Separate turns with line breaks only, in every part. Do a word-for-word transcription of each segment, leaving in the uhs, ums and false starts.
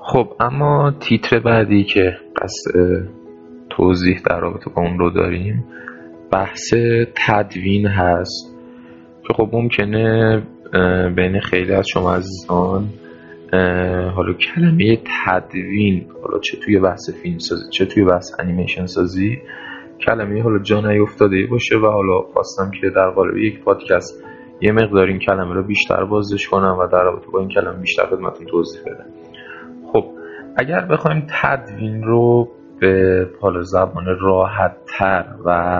خب اما تیتر بعدی که قصد توضیح در رابطه با اون رو داریم بحث تدوین هست که خب ممکنه بین خیلی از شما عزیزان حالا کلمه تدوین، حالا چه توی بحث فیلم سازی چه توی بحث انیمیشن سازی، کلمه حالا جا نیفتاده باشه و حالا خواستم که در قالب یک پادکست یه مقدار این کلمه رو بیشتر بازش کنم و در رابطه با این کلمه بیشتر خدمتتون توضیح بدم. خب اگر بخوایم تدوین رو به حالا زبان راحت تر و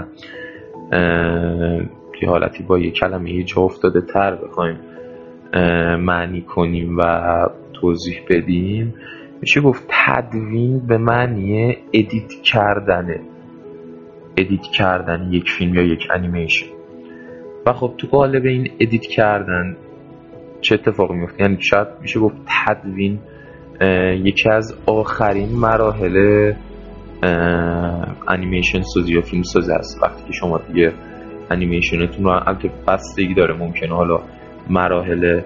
که حالتی با یه کلمه جا افتاده تر بخوایم معنی کنیم و توضیح بدیم، میشه گفت تدوین به معنی ادیت کردنه ادیت کردن یک فیلم یا یک انیمیشن. و خب تو قالب این ادیت کردن چه اتفاقی میفته؟ یعنی شاید میشه گفت تدوین یکی از آخرین مراحل انیمیشن سازی یا فیلم سازی است. وقتی که شما دیگه انیمیشنتون رو البته بستگی داره، ممکنه حالا مراحل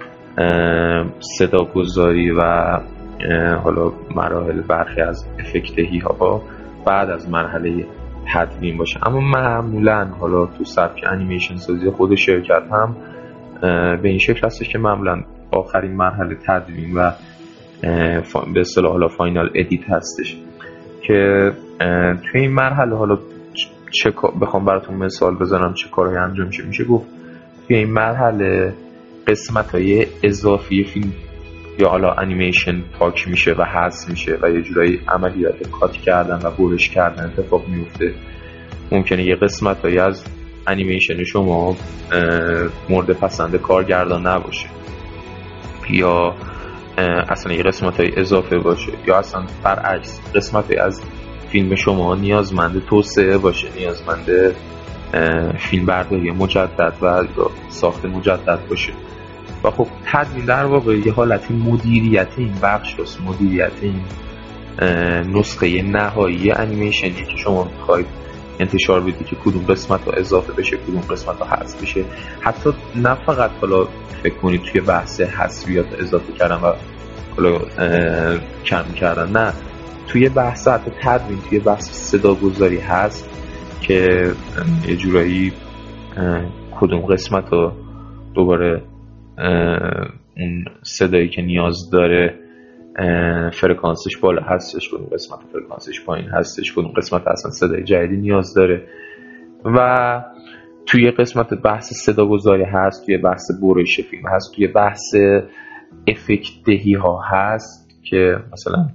صدا گذاری و حالا مراحل برخی از افکتهی ها بعد از مرحله تدوین باشه، اما معمولا حالا تو سبک انیمیشن سازی خود شرکت هم به این شکل هستش که معمولا آخرین مرحله تدوین و به اصطلاح حالا فاینال ادیت هستش که توی این مرحله حالا چه بخوام براتون مثال بزنم چه کارهایی انجام میشه. میشه گفت توی این مرحله قسمت‌های اضافی فیلم یا حالا انیمیشن پاک میشه و حذف میشه و یه جورایی عملیات کات کردن و برش کردن اتفاق میفته. ممکنه یه قسمت‌هایی از انیمیشن شما مورد پسند کارگردان نباشه یا اصلا یه قسمت‌های اضافه باشه یا اصلا برعکس قسمت‌های از فیلم شما نیازمند توسعه باشه، نیازمند فیلم برداری مجدد و ساخت مجدد باشه. و خب تدوین در واقع یه حالت مدیریت این بخش است، مدیریت این نسخه نهایی انیمیشنی که شما می‌خواید انتشار بدید که کدوم قسمت ها اضافه بشه کدوم قسمت ها حذف بشه. حتی نه فقط حالا فکر کنید توی بحث حذفیات اضافه کردن و حالا کم کردن، نه توی بحث حتی تدوین توی بحث صداگذاری هست که یه جورایی کدوم قسمت ها دوباره اون صدایی که نیاز داره فرکانسش بالا هستش، کدوم قسمت فرکانسش پایین هستش، کدوم قسمت اصلا صدای جدیدی نیاز داره. و توی قسمت بحث صداگذاری هست، توی بحث برش فیلم هست، توی بحث افکت دهی ها هست که مثلا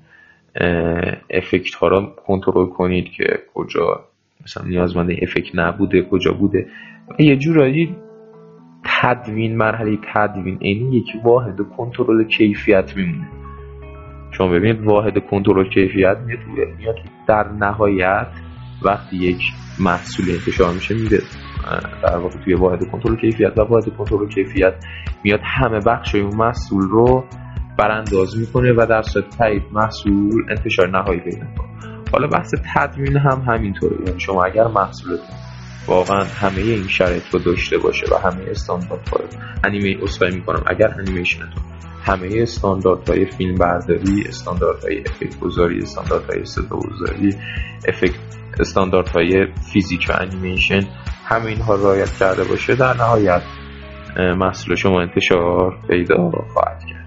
افکت ها رو کنترل کنید که کجا مثلا نیازمند افکت نبوده کجا بوده. و یه جورایی تدوین، مرحله تدوین این یک واحد کنترل کیفیت میمونه. شما ببینید واحد کنترل کیفیت میاد در نهایت وقتی یک محصول انتشار میشه میده در واقع توی واحد کنترل کیفیت، و واحد کنترل کیفیت میاد همه بخشای اون محصول رو برانداز میکنه و در صورت تایید محصول انتشار نهایی پیدا میکنه. حالا بحث تدوین هم همینطوره، یعنی شما اگر محصولتون واقعا همه این شرایط رو داشته باشه و همه استانداردها رو انیمه اصلاحی میکنم اگر انیمیشنتون همه استانداردهای فیلم برداری، استانداردهای افکت گذاری، استانداردهای صدا گذاری، افکت استانداردهای فیزیک و انیمیشن همه اینها رعایت کرده باشه، در نهایت محصول شما انتشار پیدا خواهد کرد.